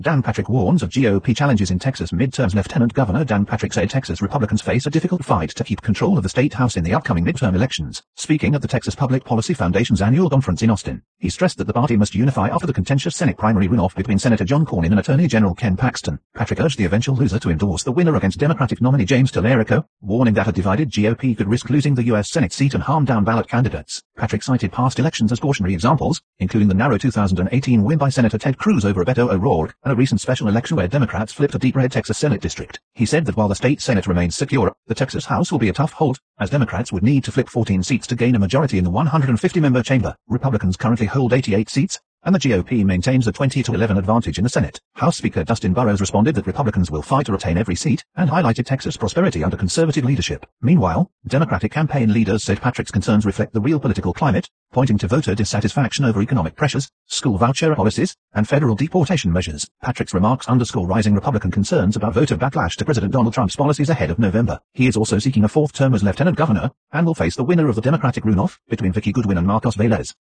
Dan Patrick warns of GOP challenges in Texas midterms. Lieutenant Governor Dan Patrick said Texas Republicans face a difficult fight to keep control of the state house in the upcoming midterm elections. Speaking at the Texas Public Policy Foundation's annual conference in Austin, he stressed that the party must unify after the contentious Senate primary runoff between Senator John Cornyn and Attorney General Ken Paxton. Patrick urged the eventual loser to endorse the winner against Democratic nominee James Tallarico, warning that a divided GOP could risk losing the U.S. Senate seat and harm down-ballot candidates. Patrick cited past elections as cautionary examples, including the narrow 2018 win by Senator Ted Cruz over Beto O'Rourke, and a recent special election where Democrats flipped a deep red Texas Senate district. He said that while the state Senate remains secure, the Texas House will be a tough hold, as Democrats would need to flip 14 seats to gain a majority in the 150-member chamber. Republicans currently hold 88 seats, and the GOP maintains a 20-11 advantage in the Senate. House Speaker Dustin Burrows responded that Republicans will fight to retain every seat, and highlighted Texas prosperity under conservative leadership. Meanwhile, Democratic campaign leaders said Patrick's concerns reflect the real political climate, pointing to voter dissatisfaction over economic pressures, school voucher policies, and federal deportation measures. Patrick's remarks underscore rising Republican concerns about voter backlash to President Donald Trump's policies ahead of November. He is also seeking a fourth term as lieutenant governor, and will face the winner of the Democratic runoff between Vicki Goodwin and Marcos Velez.